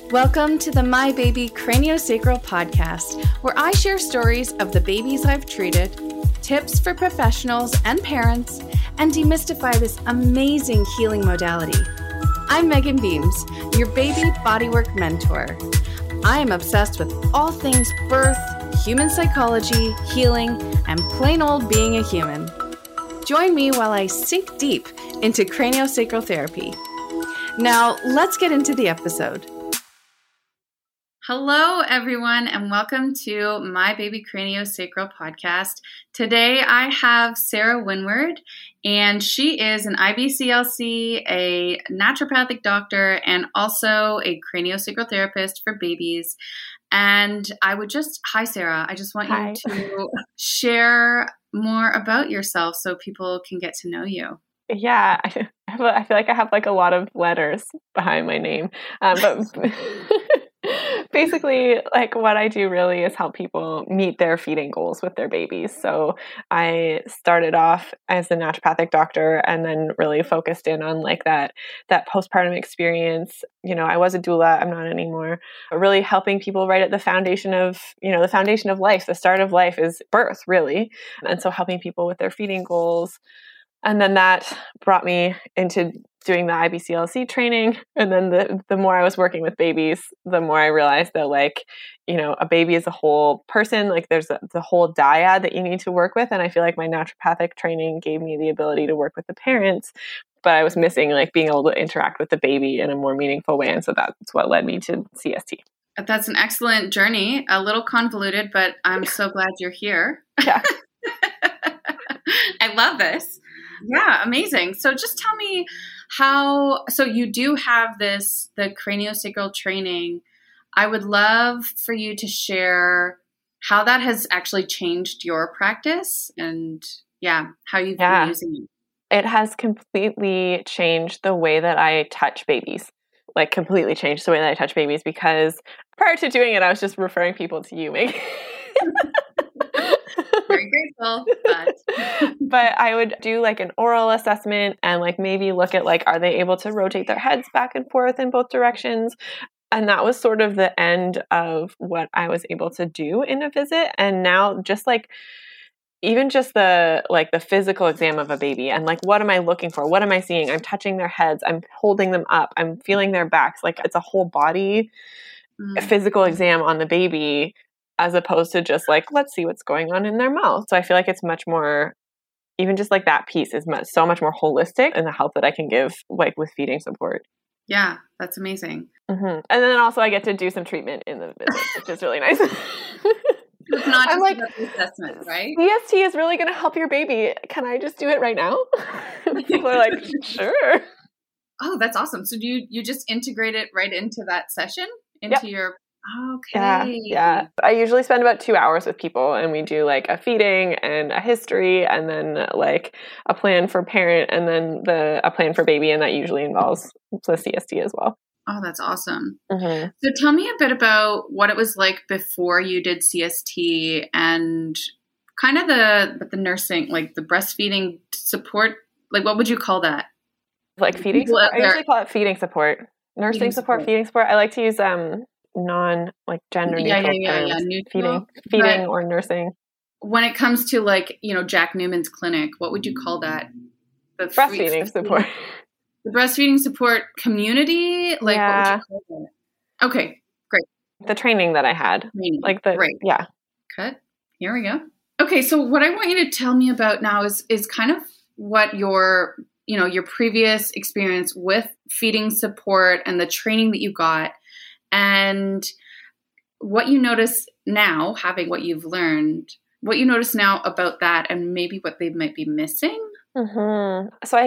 Welcome to the My Baby Craniosacral podcast, where I share stories of the babies I've treated, tips for professionals and parents, and demystify this amazing healing modality. I'm Megan Beams, your baby bodywork mentor. I am obsessed with all things birth, human psychology, healing, and plain old being a human. Join me while I sink deep into craniosacral therapy. Now, let's get into the episode. Hello, everyone, and welcome to My Baby Craniosacral podcast. Today, I have Sarah Winward, and she is an IBCLC, a naturopathic doctor, and also a craniosacral therapist for babies. And hi, Sarah. I just want you to share more about yourself so people can get to know you. Yeah, I feel like I have like a lot of letters behind my name, but basically, like what I do really is help people meet their feeding goals with their babies. So I started off as a naturopathic doctor and then really focused in on like that postpartum experience. You know, I was a doula, I'm not anymore, but really helping people right at the foundation of life. The start of life is birth, really. And so helping people with their feeding goals. And then that brought me into doing the IBCLC training. And then the more I was working with babies, the more I realized that, like, you know, a baby is a whole person. Like there's the whole dyad that you need to work with. And I feel like my naturopathic training gave me the ability to work with the parents, but I was missing like being able to interact with the baby in a more meaningful way. And so that's what led me to CST. That's an excellent journey. A little convoluted, but I'm so glad you're here. Yeah. I love this. Yeah, amazing. So just tell me so you do have the craniosacral training. I would love for you to share how that has actually changed your practice and how you've been using it. It has completely changed the way that I touch babies. Like completely changed the way that I touch babies, because prior to doing it, I was just referring people to you, Meg. Very grateful, but I would do like an oral assessment and like maybe look at like, are they able to rotate their heads back and forth in both directions? And that was sort of the end of what I was able to do in a visit. And now just like, even just the physical exam of a baby and like, what am I looking for? What am I seeing? I'm touching their heads. I'm holding them up. I'm feeling their backs. Like it's a whole body physical exam on the baby, as opposed to just like, let's see what's going on in their mouth. So I feel like it's much more, even just like that piece is so much more holistic in the help that I can give like with feeding support. Yeah, that's amazing. Mm-hmm. And then also I get to do some treatment in the visit, which is really nice. It's not just like the assessment, right? CST is really going to help your baby. Can I just do it right now? People are like, sure. Oh, that's awesome. So do you just integrate it right into that session? Into your... Okay. Yeah. I usually spend about 2 hours with people and we do like a feeding and a history and then like a plan for parent and then a plan for baby. And that usually involves the CST as well. Oh, that's awesome. Mm-hmm. So tell me a bit about what it was like before you did CST and kind of the nursing, like the breastfeeding support. Like, what would you call that? Like feeding support? I usually call it feeding support. Nursing support, feeding support. I like to use non-gender neutral terms. Feeding or nursing. When it comes to like, you know, Jack Newman's clinic, what would you call that? The breastfeeding support. The breastfeeding support community? Like, what would you call that? Okay, great. The training that I had. Great. Yeah. Cut. Here we go. Okay, so what I want you to tell me about now is kind of what your previous experience with feeding support and the training that you got, and what you notice now, having what you've learned, what you notice now about that and maybe what they might be missing. Mm-hmm. So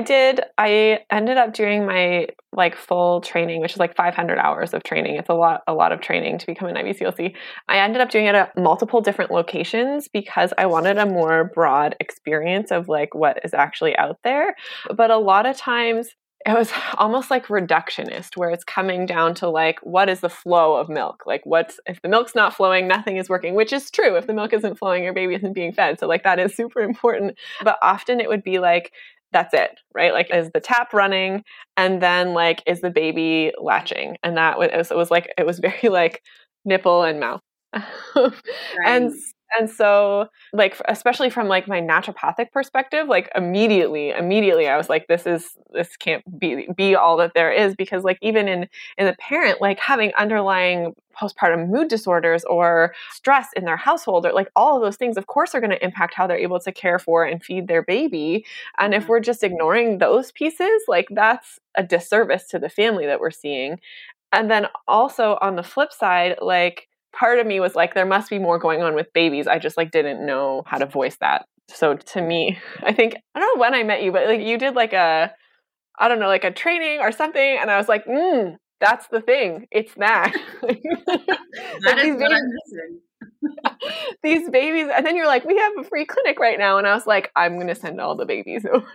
I ended up doing my like full training, which is like 500 hours of training. It's a lot of training to become an IBCLC. I ended up doing it at multiple different locations because I wanted a more broad experience of like what is actually out there. But a lot of times it was almost like reductionist, where it's coming down to like, what is the flow of milk? Like if the milk's not flowing, nothing is working, which is true. If the milk isn't flowing, your baby isn't being fed. So like that is super important. But often it would be like, that's it, right? Like, is the tap running? And then like, is the baby latching? And that was, it was very like nipple and mouth. Right. And so like, especially from like my naturopathic perspective, like immediately I was like, this can't be all that there is, because like even in the parent, like having underlying postpartum mood disorders or stress in their household, or like all of those things, of course, are going to impact how they're able to care for and feed their baby. And if we're just ignoring those pieces, like that's a disservice to the family that we're seeing. And then also on the flip side, like part of me was like, there must be more going on with babies. I just like didn't know how to voice that. So to me, I don't know when I met you, but like you did like a training or something. And I was like, that's the thing. It's that. That is what I'm missing. These babies. And then you're like, we have a free clinic right now. And I was like, I'm going to send all the babies over.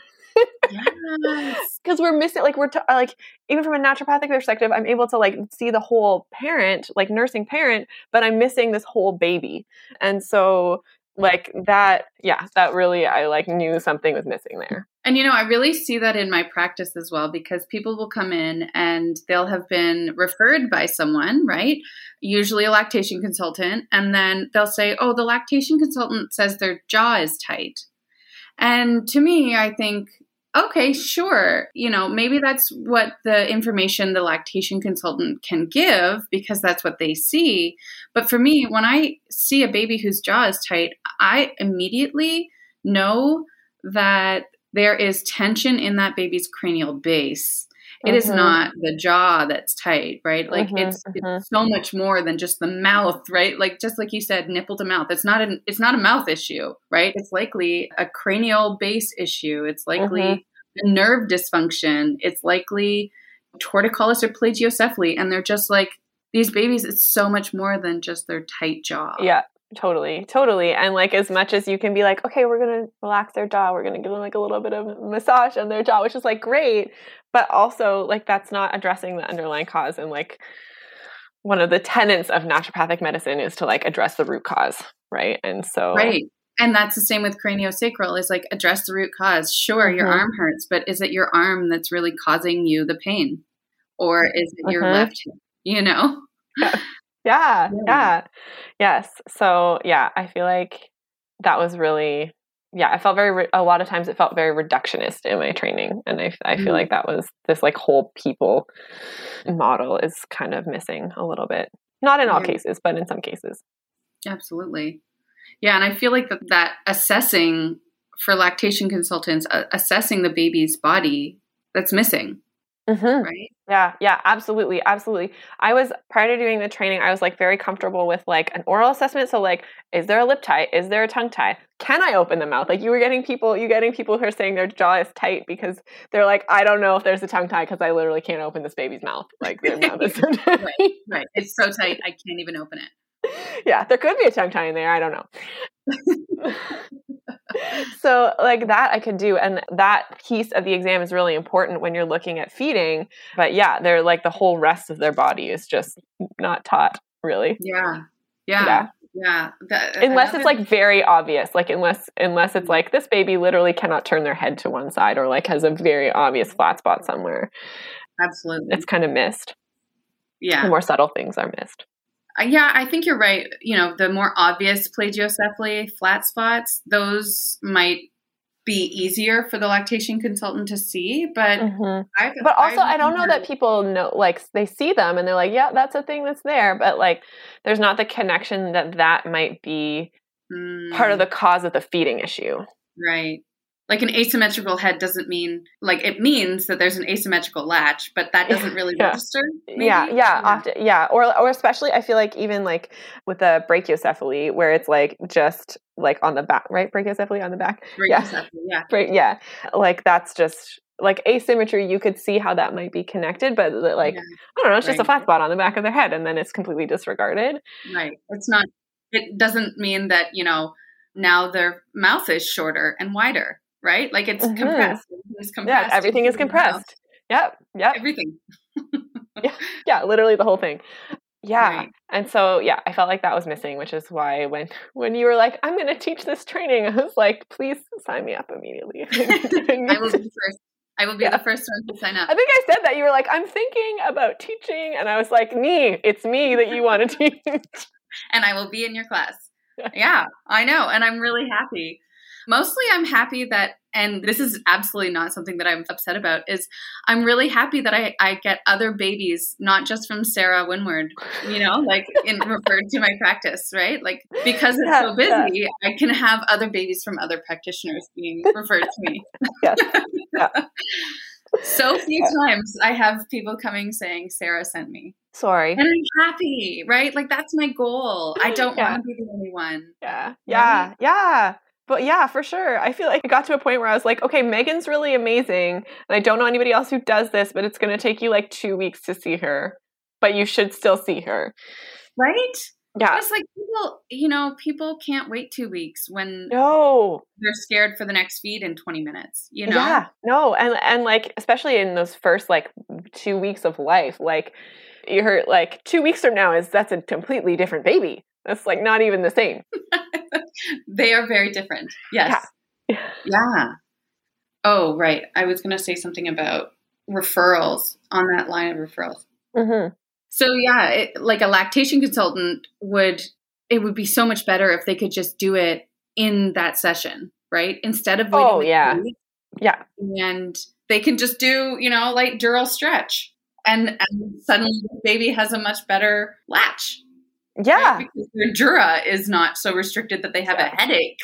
Yes. Because we're missing, like like even from a naturopathic perspective, I'm able to like see the whole parent, like nursing parent, but I'm missing this whole baby. And so like that really, I like knew something was missing there. And, I really see that in my practice as well, because people will come in and they'll have been referred by someone, right? Usually a lactation consultant. And then they'll say, oh, the lactation consultant says their jaw is tight. And to me, I think, okay, sure. Maybe that's what the information the lactation consultant can give, because that's what they see. But for me, when I see a baby whose jaw is tight, I immediately know that there is tension in that baby's cranial base. It is not the jaw that's tight, right? Like it's so much more than just the mouth, right? Like just like you said, nipple to mouth. It's not a mouth issue, right? It's likely a cranial base issue. It's likely a nerve dysfunction. It's likely torticollis or plagiocephaly. And they're just like, these babies, it's so much more than just their tight jaw. Yeah. Totally. And like, as much as you can be like, okay, we're going to relax their jaw, we're going to give them like a little bit of massage on their jaw, which is like great. But also like, that's not addressing the underlying cause. And like, one of the tenets of naturopathic medicine is to like address the root cause. Right. And so. Right. And that's the same with craniosacral, is like address the root cause. Sure, your arm hurts, but is it your arm that's really causing you the pain? Or is it your left hip, Yeah. Yes. So yeah, I feel like that was really, I felt a lot of times it felt very reductionist in my training. And I feel like that was this like whole people model is kind of missing a little bit. Not in all cases, but in some cases. Absolutely. Yeah. And I feel like that assessing for lactation consultants, assessing the baby's body, that's missing. Right? Yeah, absolutely. I was, prior to doing the training, I was like very comfortable with like an oral assessment. So like, is there a lip tie? Is there a tongue tie? Can I open the mouth? Like you're getting people who are saying their jaw is tight because they're like, I don't know if there's a tongue tie because I literally can't open this baby's mouth. Like their mouth is so tight. Right. It's so tight, I can't even open it. Yeah, there could be a tongue tie in there. I don't know. So like that I could do. And that piece of the exam is really important when you're looking at feeding. But yeah, they're like the whole rest of their body is just not taught really. Yeah. Unless it's like very obvious, like unless it's like this baby literally cannot turn their head to one side or like has a very obvious flat spot somewhere. Absolutely. It's kind of missed. Yeah. The more subtle things are missed. Yeah, I think you're right. The more obvious plagiocephaly, flat spots, those might be easier for the lactation consultant to see. But I don't know that people know, like they see them and they're like, yeah, that's a thing that's there. But like, there's not the connection that might be part of the cause of the feeding issue. Right. Like an asymmetrical head doesn't mean, like it means that there's an asymmetrical latch, but that doesn't really register. Maybe? Often, or especially I feel like even like with the brachiocephaly where it's like just like on the back, right? Brachiocephaly on the back. Yeah. Like that's just like asymmetry. You could see how that might be connected, but like, I don't know, it's just a flat spot on the back of their head and then it's completely disregarded. Right. It doesn't mean that, now their mouth is shorter and wider. Right? Like it's compressed. It's compressed. Yeah, everything is compressed. Yep. Everything. Yeah, literally the whole thing. Yeah. Right. And so, yeah, I felt like that was missing, which is why when you were like, I'm going to teach this training, I was like, please sign me up immediately. I will be first. I will be the first one to sign up. I think I said that. You were like, I'm thinking about teaching. And I was like, it's me that you want to teach. And I will be in your class. Yeah, I know. And I'm really happy. Mostly I'm happy that, and this is absolutely not something that I'm upset about, is I'm really happy that I get other babies, not just from Sarah Winward, referred to my practice, right? Like, because it's so busy, I can have other babies from other practitioners being referred to me. Yes. Yeah. So few times I have people coming saying, Sarah sent me. Sorry. And I'm happy, right? Like, that's my goal. I don't want to be the only one. Yeah. Right? Yeah. But yeah, for sure. I feel like it got to a point where I was like, okay, Megan's really amazing. And I don't know anybody else who does this, but it's going to take you like 2 weeks to see her. But you should still see her. Right? Yeah. It's like people can't wait 2 weeks when they're scared for the next feed in 20 minutes, Yeah. No. And like, especially in those first like 2 weeks of life, like you heard like 2 weeks from now that's a completely different baby. That's like not even the same. They are very different. Yes. Yeah. Oh, right. I was going to say something about referrals on that line of referrals. Mm-hmm. So yeah, like a lactation consultant would be so much better if they could just do it in that session, right? Instead of waiting. Yeah. And they can just do, like dural stretch and suddenly the baby has a much better latch. Yeah. Right? Because their dura is not so restricted that they have a headache.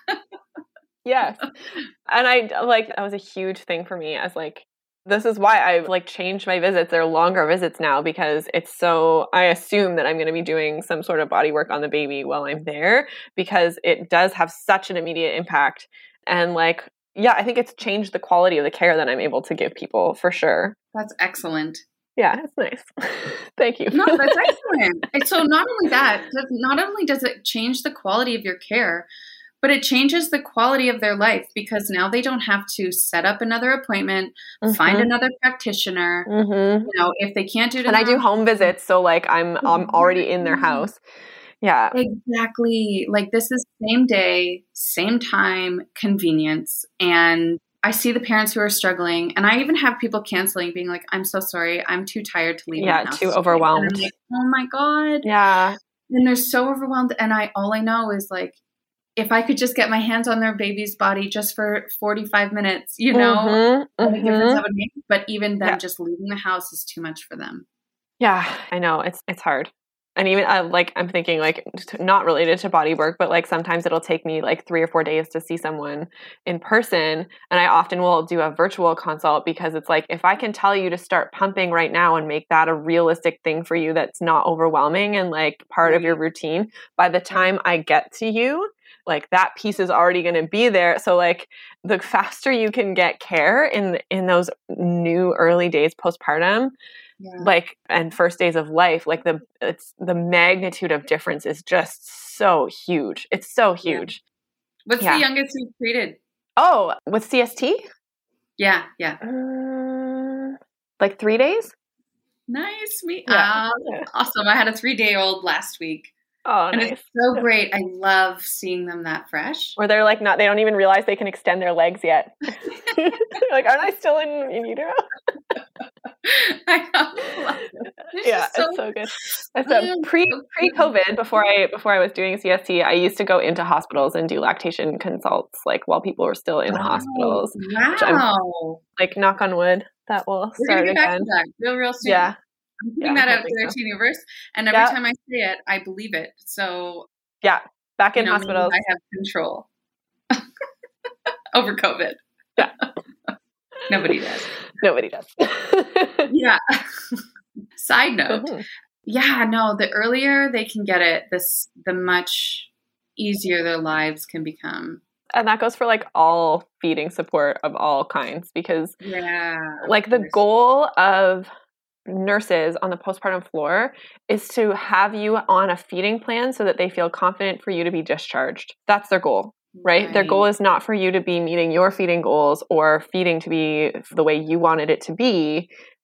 Yes. And that was a huge thing for me as like, this is why I've like changed my visits. They're longer visits now because I assume that I'm going to be doing some sort of body work on the baby while I'm there because it does have such an immediate impact. And like, yeah, I think it's changed the quality of the care that I'm able to give people for sure. That's excellent. Yeah, it's nice. Thank you. No, that's excellent. And so not only does it change the quality of your care, but it changes the quality of their life because now they don't have to set up another appointment, find another practitioner. If they can't do it. And I do home visits. So like I'm already in their house. Yeah. Exactly. Like this is same day, same time, convenience. And I see the parents who are struggling, and I even have people canceling, being like, I'm so sorry. I'm too tired to leave my house. Too overwhelmed. And I'm like, oh my God. Yeah. And they're so overwhelmed. And all I know is like, if I could just get my hands on their baby's body just for 45 minutes, what a difference that would make. But even then, just leaving the house is too much for them. Yeah, I know. It's hard. And even I'm thinking like not related to body work, but like sometimes it'll take me like 3 or 4 days to see someone in person. And I often will do a virtual consult because it's like, if I can tell you to start pumping right now and make that a realistic thing for you, that's not overwhelming and like part of your routine, by the time I get to you, like that piece is already going to be there. So like the faster you can get care in those new early days postpartum, like, and first days of life, like the magnitude of difference is just so huge. It's so huge. What's the youngest you've treated? Oh, with CST? Yeah. Like 3 days? Nice. Awesome. I had a 3-day-old last week. Oh, and nice. It's so great. I love seeing them that fresh. Or they're like they don't even realize they can extend their legs yet. Like, aren't I still in utero? I know. It's so good. So pre-COVID, before I was doing CST, I used to go into hospitals and do lactation consults, like while people were still in hospitals. Wow. Like, knock on wood, that will start again. Real soon. Yeah. I'm putting that out there to universe, and every time I say it, I believe it. So back in hospitals, I have control over COVID. Yeah, nobody does. Nobody does. Yeah. Side note. The earlier they can get it, the much easier their lives can become. And that goes for like all feeding support of all kinds, because like the goal of nurses on the postpartum floor is to have you on a feeding plan so that they feel confident for you to be discharged. That's their goal, right? Their goal is not for you to be meeting your feeding goals or feeding to be the way you wanted it to be.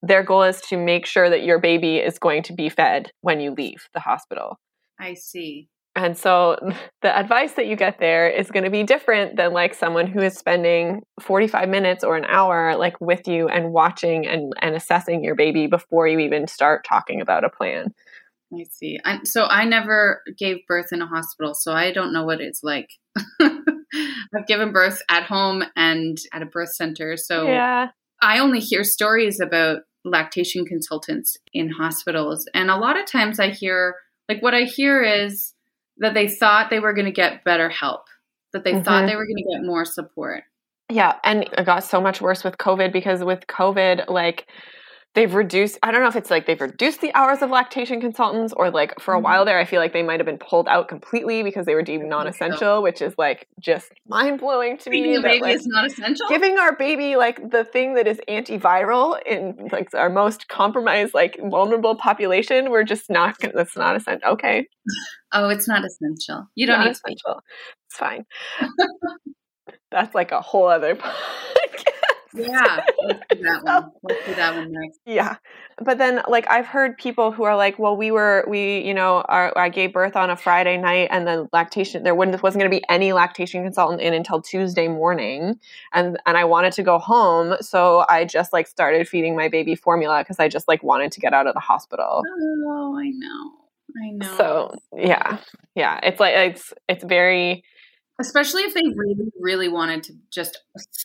their goal is to make sure that your baby is going to be fed when you leave the hospital. I see. And so the advice that you get there is going to be different than like someone who is spending 45 minutes or an hour like with you and watching and assessing your baby before you even start talking about a plan. I see. So I never gave birth in a hospital, so I don't know what it's like. I've given birth at home and at a birth center. So yeah. I only hear stories about lactation consultants in hospitals. And a lot of times I hear, like what I hear is that they thought they were going to get better help, that they thought they were going to get more support. Yeah. And it got so much worse with COVID because with COVID, like they've reduced, I don't know if it's like they've reduced the hours of lactation consultants or like for a while there, I feel like they might have been pulled out completely because they were deemed non-essential, which is like just mind blowing to me. Feeding a baby like, is not essential? Giving our baby like the thing that is antiviral in like our most compromised, like vulnerable population, we're just not, that's not essential. Okay. Oh, it's not essential. You don't not need essential. It's fine. That's like a whole other podcast. Yeah, let's do that one. Let's do that one next. Yeah. But then like I've heard people who are like, well, I gave birth on a Friday night and then there wasn't going to be any lactation consultant in until Tuesday morning. And I wanted to go home. So I just like started feeding my baby formula because I just like wanted to get out of the hospital. Oh, I know. So yeah. Yeah. It's like, it's very, especially if they really, really wanted to just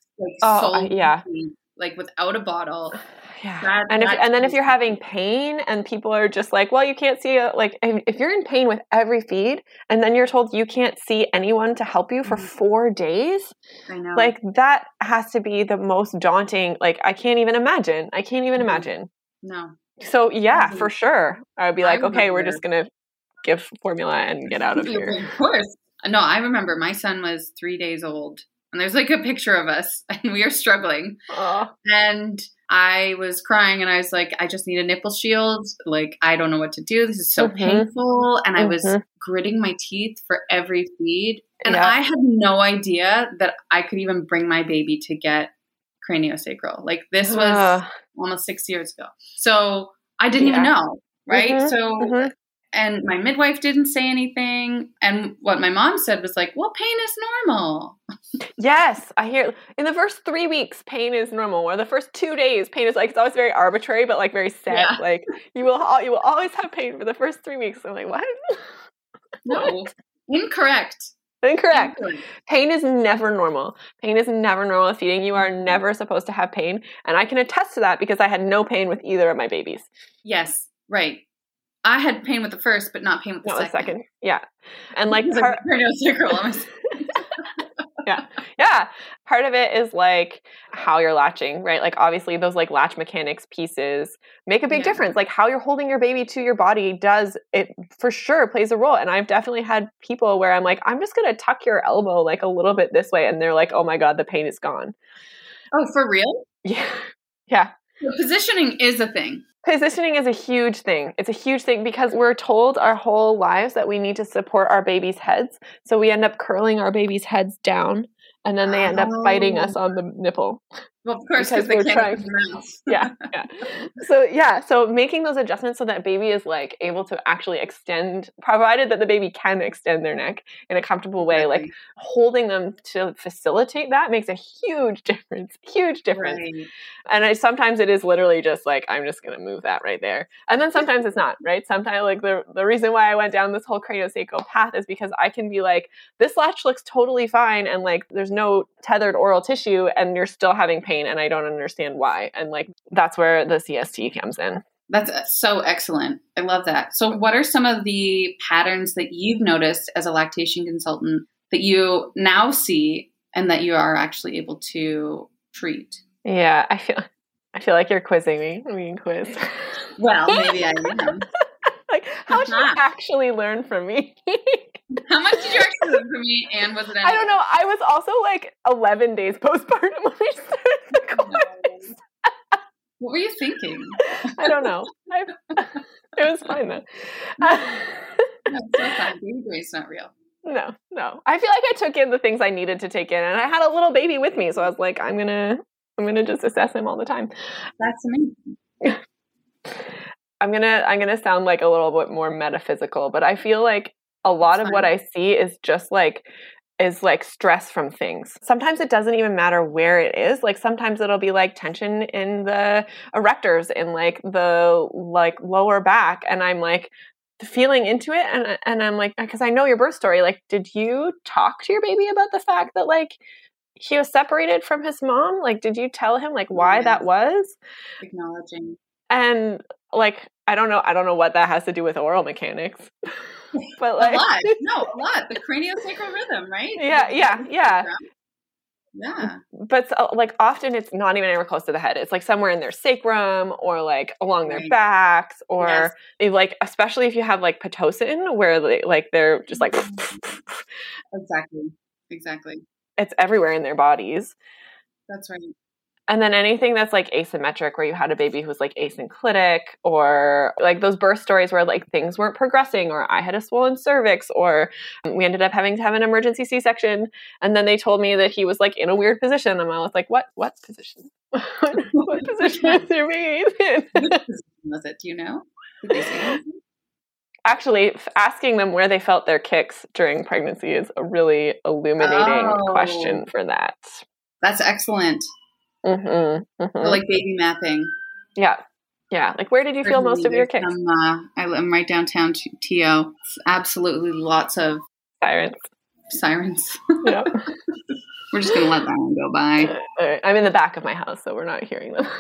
like without a bottle. Yeah. And then if you're having pain and people are just like, well, you can't see if you're in pain with every feed and then you're told you can't see anyone to help you for 4 days, I know. Like that has to be the most daunting. Like I can't even imagine. No. So yeah, for sure. I would be like, okay, we're just going to give formula and get out of here. Of course. No, I remember my son was 3 days old and there's like a picture of us and we are struggling. And I was crying and I was like, I just need a nipple shield. Like, I don't know what to do. This is so painful. And I was gritting my teeth for every feed. And I had no idea that I could even bring my baby to get craniosacral. Like this was almost 6 years ago. So I didn't even know. Right. So and my midwife didn't say anything. And what my mom said was like, well, pain is normal. Yes, I hear in the first 3 weeks, pain is normal. Or the first 2 days, pain is like, it's always very arbitrary, but like very set. Yeah. Like you will always have pain for the first 3 weeks. I'm like, what? No, incorrect. Pain is never normal. Pain is never normal feeding. You are never supposed to have pain. And I can attest to that because I had no pain with either of my babies. Yes, right. I had pain with the first, but not pain with the second. Yeah. And like craniosacral. Yeah. Part of it is like how you're latching, right? Like obviously those like latch mechanics pieces make a big difference. Like how you're holding your baby to your body it for sure plays a role. And I've definitely had people where I'm like, I'm just going to tuck your elbow like a little bit this way. And they're like, oh my God, the pain is gone. Oh, for real? Yeah. Yeah. So positioning is a thing. Positioning is a huge thing. It's a huge thing because we're told our whole lives that we need to support our babies' heads. So we end up curling our babies' heads down and then they end up biting us on the nipple. Well, of course, because they can't Yeah. So making those adjustments so that baby is like able to actually extend, provided that the baby can extend their neck in a comfortable way, like holding them to facilitate that makes a huge difference. Right. And sometimes it is literally just like, I'm just going to move that right there. And then sometimes it's not, right? Sometimes like the reason why I went down this whole craniosacral path is because I can be like, this latch looks totally fine. And like, there's no tethered oral tissue and you're still having pain. And I don't understand why. And like, that's where the CST comes in. That's so excellent. I love that. So what are some of the patterns that you've noticed as a lactation consultant that you now see and that you are actually able to treat? Yeah, I feel like you're quizzing me. I'm being quizzed. Well, maybe I am. Like, how much did you actually learn from me? How much did you actually learn from me? And was it anything? I don't know. I was also like 11 days postpartum when we started the course. What were you thinking? I don't know. It was fine though. That's so fun. Baby Grace not real. No. I feel like I took in the things I needed to take in, and I had a little baby with me, so I was like, I'm gonna just assess him all the time. That's amazing. I'm gonna sound like a little bit more metaphysical, but I feel like a lot of what I see is just like stress from things. Sometimes it doesn't even matter where it is. Like sometimes it'll be like tension in the erectors in like the like lower back, and I'm like feeling into it, and I'm like, because I know your birth story. Like, did you talk to your baby about the fact that like he was separated from his mom? Like, did you tell him like why that was? Acknowledging. And like, I don't know what that has to do with oral mechanics, but like a lot. The craniosacral rhythm, right? Yeah. But like often it's not even anywhere close to the head. It's like somewhere in their sacrum or like along their backs, or like especially if you have like Pitocin where they're just like exactly. It's everywhere in their bodies. That's right. And then anything that's like asymmetric, where you had a baby who was like asynclitic, or like those birth stories where like things weren't progressing, or I had a swollen cervix, or we ended up having to have an emergency C-section. And then they told me that he was like in a weird position. And I was like, what position? What position is your baby in? Which position was it? Do you know? Did they say anything? Actually, asking them where they felt their kicks during pregnancy is a really illuminating question for that. That's excellent. Mm-hmm. So like baby mapping. Yeah. Like, where did you feel most of your kicks? I'm right downtown TO. It's absolutely lots of sirens. Yeah. We're just gonna let that one go by. Right. I'm in the back of my house, so we're not hearing them.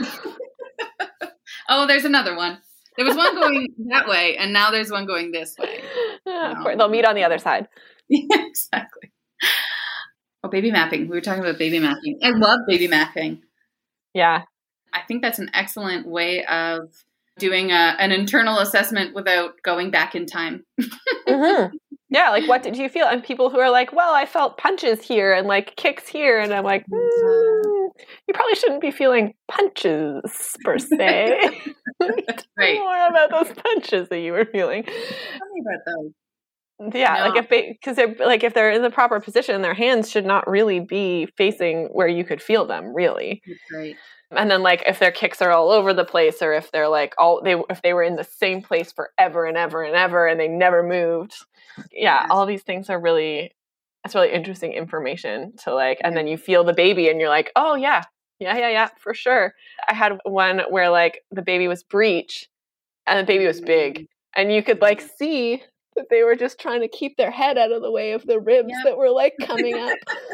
Oh, there's another one. There was one going that way, and now there's one going this way. They'll meet on the other side. Yeah, exactly. Oh, baby mapping. We were talking about baby mapping. I love baby mapping. Yeah. I think that's an excellent way of doing an internal assessment without going back in time. Mm-hmm. Yeah, like what did you feel? And people who are like, well, I felt punches here and like kicks here. And I'm like, you probably shouldn't be feeling punches per se. Right. More about those punches that you were feeling. Tell me about those. Yeah, no. Like if they're in the proper position, their hands should not really be facing where you could feel them, really. That's right. And then like if their kicks are all over the place, or if they're like if they were in the same place forever and ever and ever and they never moved. Yeah, all these things are it's really interesting information to like, and then you feel the baby and you're like, oh yeah, for sure. I had one where like the baby was breech and the baby was big, and you could like see that they were just trying to keep their head out of the way of the ribs that were like coming up.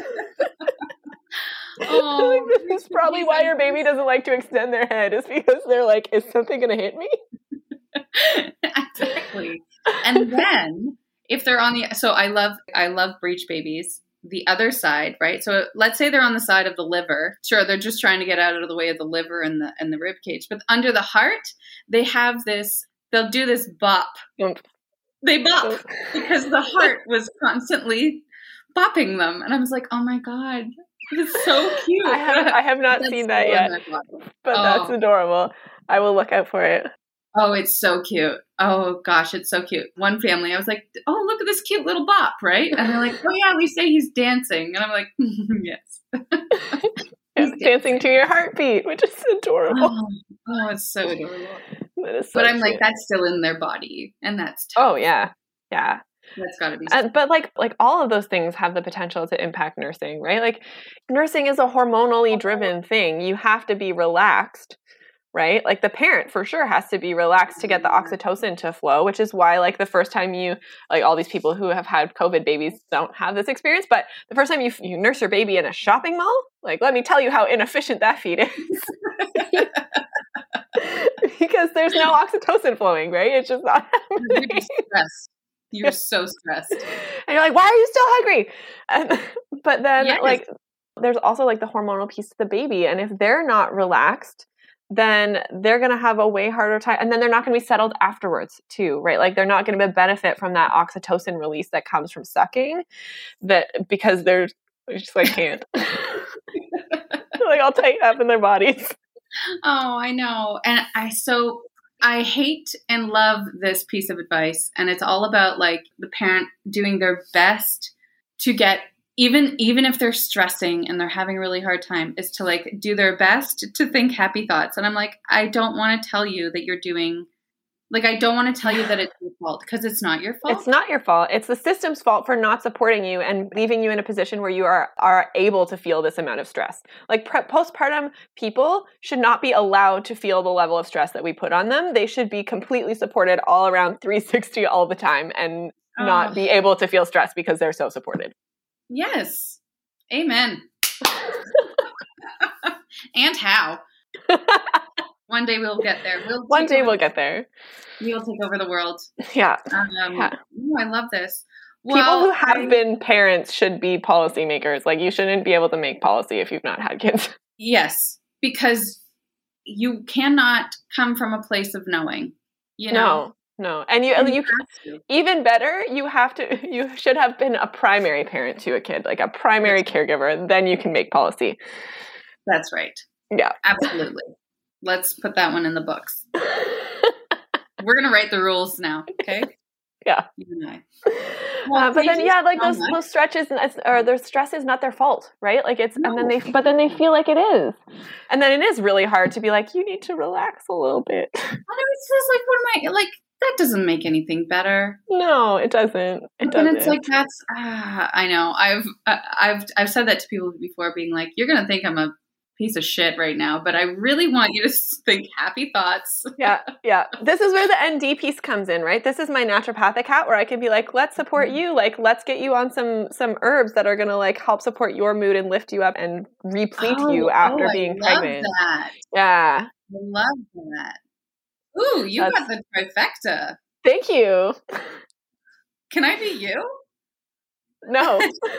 Oh, like, this is probably why your baby doesn't like to extend their head, is because they're like, is something going to hit me? Exactly. And then if they're on so I love breech babies. The other side, right? So let's say they're on the side of the liver. Sure, they're just trying to get out of the way of the liver and the rib cage. But under the heart, they have this. They'll do this bop. They bop because the heart was constantly bopping them, and I was like, oh my god. It's so cute. I have not seen that yet, but that's adorable. I will look out for it. Oh, it's so cute. Oh gosh, it's so cute. One family, I was like, oh, look at this cute little bop, right? And they're like, oh yeah, we say he's dancing. And I'm like, yes. He's dancing to your heartbeat, which is adorable. Oh, it's so adorable. That is so but I'm cute. Like, that's still in their body. And that's tough. Oh, yeah. Yeah. That's got to be. But like all of those things have the potential to impact nursing, right? Like nursing is a hormonally driven thing. You have to be relaxed, right? Like the parent for sure has to be relaxed to get the oxytocin to flow, which is why like the first time you, like all these people who have had COVID babies don't have this experience, but the first time you nurse your baby in a shopping mall, like let me tell you how inefficient that feed is. Because there's no oxytocin flowing, right? It's just not happening. You're so stressed. And you're like, why are you still hungry? But then like there's also like the hormonal piece to the baby. And if they're not relaxed, then they're going to have a way harder time. And then they're not going to be settled afterwards too, right? Like they're not going to benefit from that oxytocin release that comes from sucking, because they're just like can't. They're like all tight up in their bodies. Oh, I know. And I hate and love this piece of advice, and it's all about like the parent doing their best to get even if they're stressing and they're having a really hard time, is to like do their best to think happy thoughts. And I'm like, I don't want to tell you that you're doing, like, I don't want to tell you that it's your fault, because it's not your fault. It's not your fault. It's the system's fault for not supporting you and leaving you in a position where you are able to feel this amount of stress. Like postpartum people should not be allowed to feel the level of stress that we put on them. They should be completely supported all around 360 all the time and not be able to feel stress because they're so supported. Yes. Amen. And how? One day we'll get there. One day we'll get there. We'll take over the world. Yeah. I love this. Well, people who have been parents should be policymakers. Like, you shouldn't be able to make policy if you've not had kids. Yes, because you cannot come from a place of knowing. You know? No. And you even better, you should have been a primary parent to a kid, like a primary caregiver. Then you can make policy. That's right. Yeah. Absolutely. Let's put that one in the books. We're going to write the rules now, okay? Yeah. You and I. Well, but then, like those stretches or their stress is not their fault, right? Like it's, no. and then they feel like it is. And then it is really hard to be like, you need to relax a little bit. And it's just like, what am I, like, that doesn't make anything better. No, it doesn't. And it's like, that's, I know. I've said that to people before, being like, you're going to think I'm a piece of shit right now, but I really want you to think happy thoughts. Yeah. This is where the ND piece comes in, right? This is my naturopathic hat, where I can be like, let's support you. Like, let's get you on some herbs that are going to like help support your mood and lift you up and replete you after being pregnant. That. Yeah. I love that. Ooh, you got the trifecta. Thank you. Can I be you? No.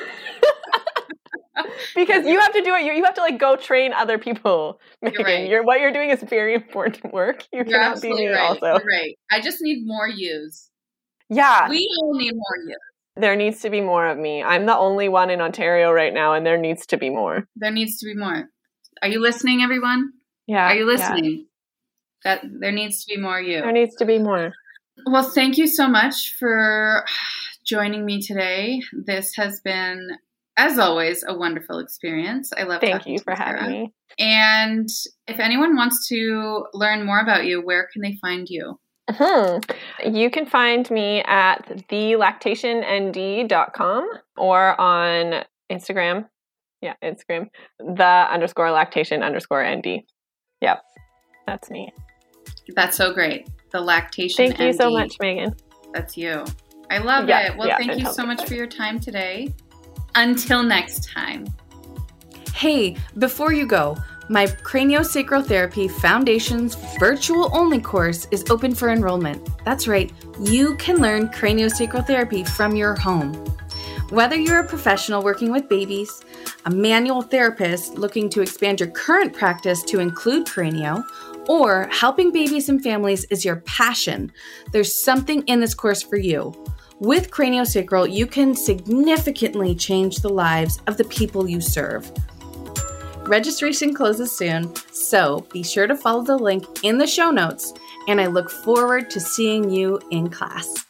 Because you have to do it. You have to like go train other people. Megan. You're right. What you're doing is very important work. You cannot be me right. also. You're right. I just need more yous. Yeah. We all need more yous. There needs to be more of me. I'm the only one in Ontario right now, and there needs to be more. There needs to be more. Are you listening, everyone? Yeah. Are you listening? That there needs to be more you. There needs to be more. Well, thank you so much for joining me today. This has been, as always, a wonderful experience. I love Thank you for having me. And if anyone wants to learn more about you, where can they find you? You can find me at thelactationnd.com or on Instagram. Yeah, Instagram. _lactation_nd. Yep. That's me. That's so great. The Lactation Thank you so much, Megan. That's you. I love it. Well, thank you so much for your time today. Until next time. Hey, before you go, my Craniosacral Therapy Foundations virtual only course is open for enrollment. That's right, you can learn craniosacral therapy from your home. Whether you're a professional working with babies, a manual therapist looking to expand your current practice to include cranio, or helping babies and families is your passion, there's something in this course for you. With Craniosacral, you can significantly change the lives of the people you serve. Registration closes soon, so be sure to follow the link in the show notes, and I look forward to seeing you in class.